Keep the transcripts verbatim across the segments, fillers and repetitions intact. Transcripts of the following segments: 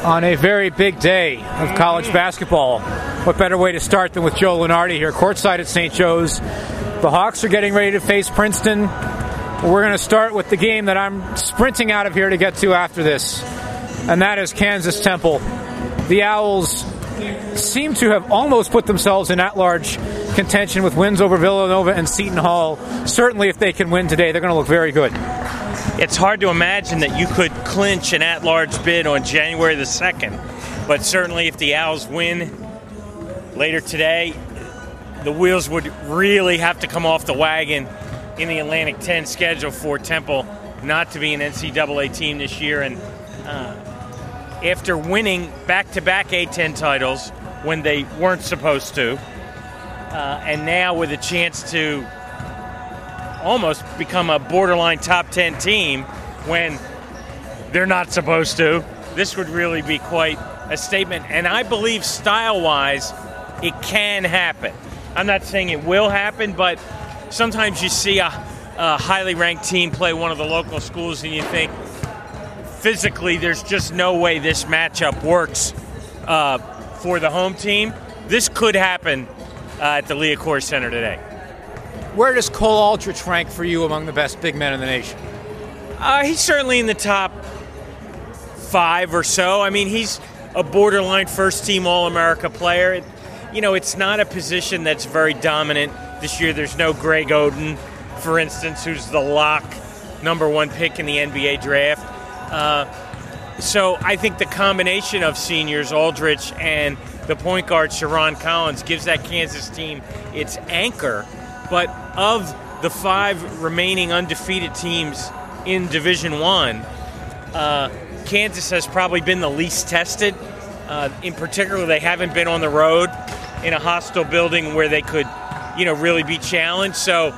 On a very big day of college basketball. What better way to start than with Joe Lunardi here, courtside at Saint Joe's. The Hawks are getting ready to face Princeton. We're going to start with the game that I'm sprinting out of here to get to after this, and that is Kansas Temple. The Owls seem to have almost put themselves in at-large contention with wins over Villanova and Seton Hall. Certainly if they can win today, they're going to look very good. It's hard to imagine that you could clinch an at-large bid on January the second, but certainly if the Owls win later today, the wheels would really have to come off the wagon in the Atlantic ten schedule for Temple not to be an N C double A team this year. And uh, after winning back-to-back A ten titles when they weren't supposed to, uh, and now with a chance to almost become a borderline top ten team when they're not supposed to, this would really be quite a statement. And I believe style-wise it can happen. I'm not saying it will happen, but sometimes you see a, a highly ranked team play one of the local schools and you think physically there's just no way this matchup works uh, for the home team. This could happen uh, at the Liacouras Center today. Where does Cole Aldrich rank for you among the best big men in the nation? Uh, he's certainly in the top five or so. I mean, he's a borderline first-team All-America player. It, you know, it's not a position that's very dominant. This year there's no Greg Oden, for instance, who's the lock number one pick in the N B A draft. Uh, so I think the combination of seniors, Aldrich, and the point guard, Sherron Collins, gives that Kansas team its anchor. But of the five remaining undefeated teams in Division One, uh, Kansas has probably been the least tested. Uh, in particular, they haven't been on the road in a hostile building where they could, you know, really be challenged. So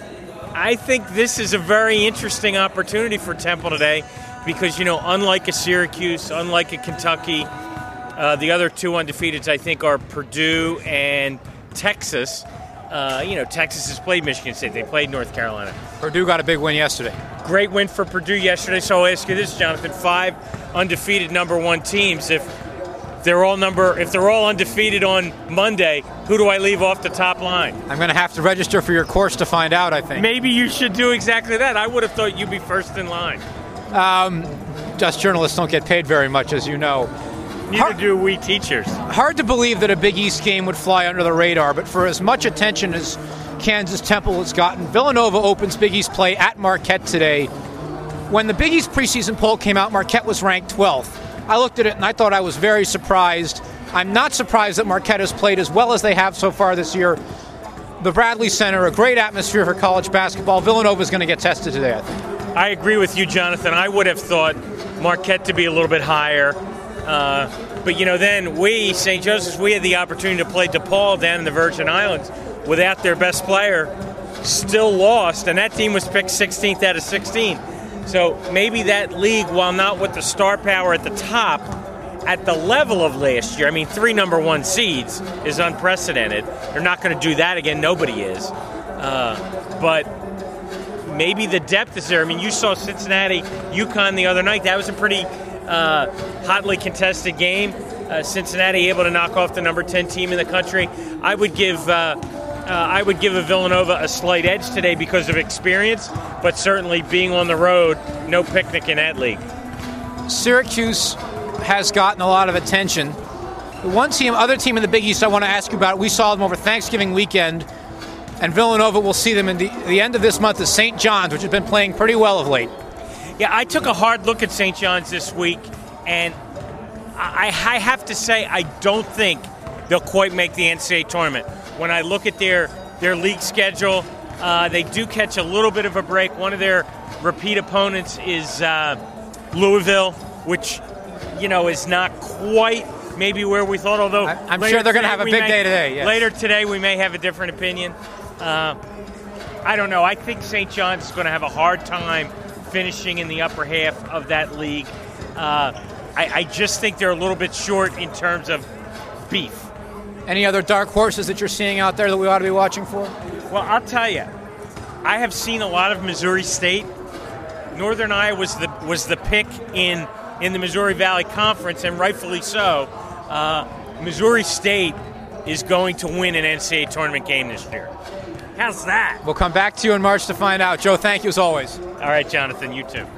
I think this is a very interesting opportunity for Temple today because, you know, unlike a Syracuse, unlike a Kentucky, uh, the other two undefeateds I think are Purdue and Texas. Uh, you know, Texas has played Michigan State. They played North Carolina. Purdue got a big win yesterday. Great win for Purdue yesterday. So I'll ask you this, Jonathan. Five undefeated number one teams. If they're all number, if they're all undefeated on Monday, who do I leave off the top line? I'm going to have to register for your course to find out, I think. Maybe you should do exactly that. I would have thought you'd be first in line. Um, us journalists don't get paid very much, as you know. Neither hard, do we teachers. Hard to believe that a Big East game would fly under the radar, but for as much attention as Kansas Temple has gotten, Villanova opens Big East play at Marquette today. When the Big East preseason poll came out, Marquette was ranked twelfth. I looked at it and I thought I was very surprised. I'm not surprised that Marquette has played as well as they have so far this year. The Bradley Center, a great atmosphere for college basketball. Villanova is going to get tested today, I think. I agree with you, Jonathan. I would have thought Marquette to be a little bit higher. Uh, but, you know, then we, Saint Joseph's, we had the opportunity to play DePaul down in the Virgin Islands without their best player, still lost, and that team was picked sixteenth out of sixteen. So maybe that league, while not with the star power at the top, at the level of last year, I mean, three number one seeds is unprecedented. They're not going to do that again. Nobody is. Uh, but maybe the depth is there. I mean, you saw Cincinnati, UConn the other night. That was a pretty uh, hotly contested game. Uh, Cincinnati able to knock off the number ten team in the country. I would give uh, uh, I would give a Villanova a slight edge today because of experience, but certainly being on the road, no picnic in that league. Syracuse has gotten a lot of attention. The one team, other team in the Big East I want to ask you about, we saw them over Thanksgiving weekend, and Villanova will see them in the, the end of this month is Saint John's, which has been playing pretty well of late. Yeah, I took a hard look at Saint John's this week, and I, I have to say I don't think they'll quite make the N C double A tournament. When I look at their, their league schedule, uh, they do catch a little bit of a break. One of their repeat opponents is uh, Louisville, which, you know, is not quite maybe where we thought, although I, I'm sure they're going to have a big may, day today. Yes. Later today we may have a different opinion. Uh, I don't know. I think Saint John's is going to have a hard time finishing in the upper half of that league. Uh, I, I just think they're a little bit short in terms of beef. Any other dark horses that you're seeing out there that we ought to be watching for? Well, I'll tell you, I have seen a lot of Missouri State. Northern Iowa was the was the pick in in the Missouri Valley Conference, and rightfully so. Uh, Missouri State is going to win an N C double A tournament game this year. How's that? We'll come back to you in March to find out. Joe, thank you as always. All right, Jonathan, you too.